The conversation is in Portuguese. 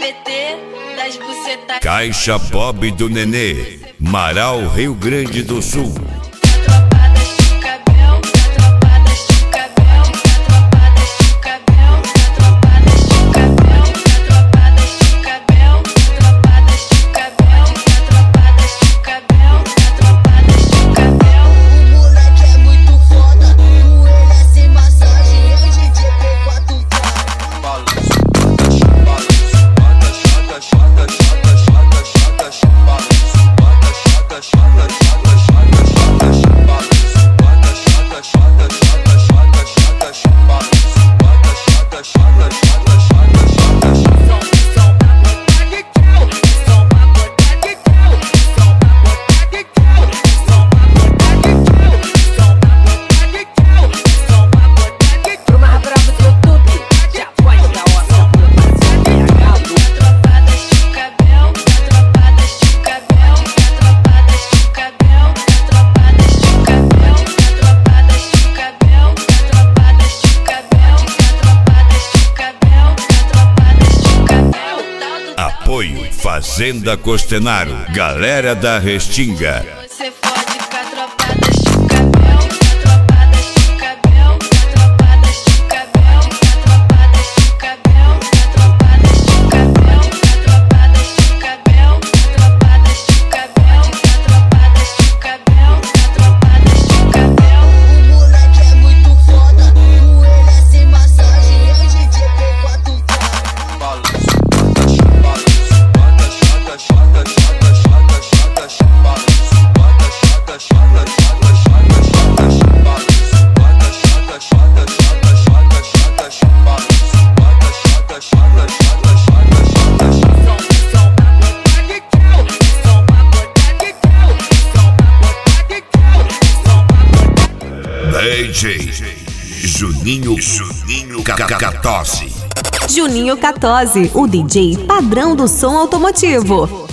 TBT das bucetas. Caixa Bob do Nenê, Marau, Rio Grande do Sul. Apoio Fazenda Costenaro, galera da Restinga. Você fode com a tropa da Chucabel, tropa da Chucabel, tropa da Chucabel, tropa da Chucabel, tropa da Chucabel, tropa da Chucabel, tropa da Chucabel, tropa da Chucabel, tropa da Chucabel. O moleque é muito foda, com ele é sem massagem, hoje em dia tem 4 DJ Juninho Catose. Juninho Catose, o DJ padrão do som automotivo.